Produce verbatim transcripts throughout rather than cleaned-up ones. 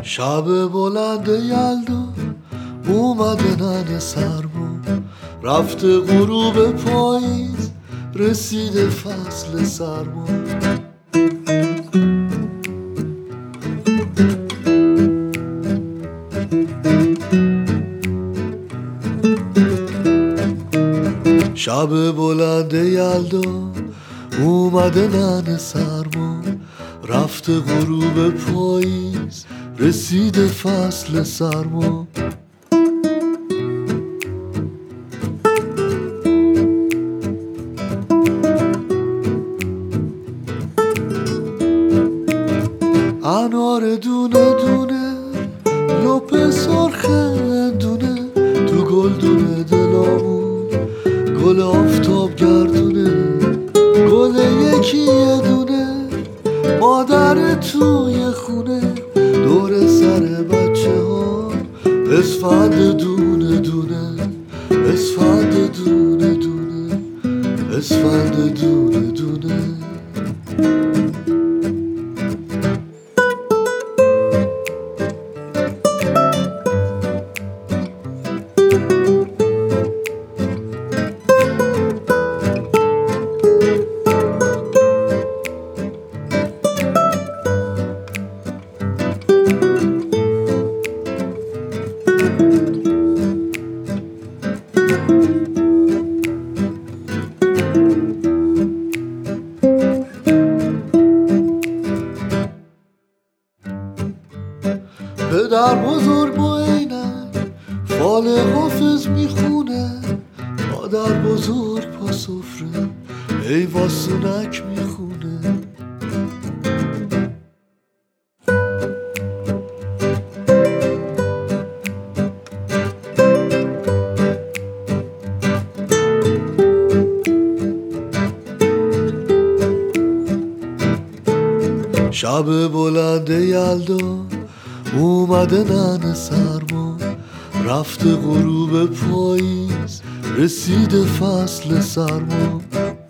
شب بلند یلدا اومده نن سرما، رفته غروب پاییز رسیده فصل سرما. شب بلند یلدا اومده نن سرما، رفته غروب پاییز رسیده فصل سرما. انار دونه دونه لپ سرخ دونه، تو گل دونه دلامون گل آفتاب گردونه. گل یکی یه دونه مادر توی خونه، دور سر بچه ها اسفند دونه دونه، اسفند دونه دونه، اسفند دونه دونه. پدر بزرگ با عینک فال حافظ میخونه، مادر بزرگ پا سفره ای واسونک میخونه. شب بلند یلدا اومده نن سرما، رفته غروب پاییز رسیده فصل سرما.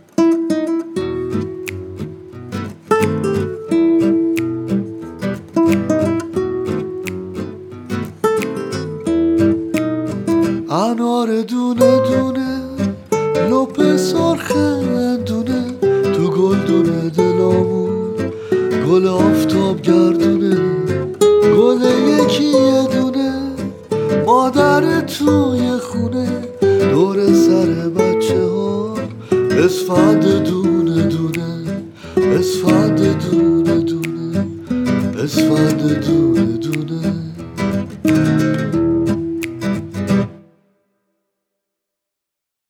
انار دونه دونه لپ سرخ دونه، تو گل دونه دلامون گل آفتاب گردونه. گل یکی یه دونه مادر توی خونه، دور سر بچه ها اسفند دونه دونه، اسفند دونه دونه، اسفند دونه.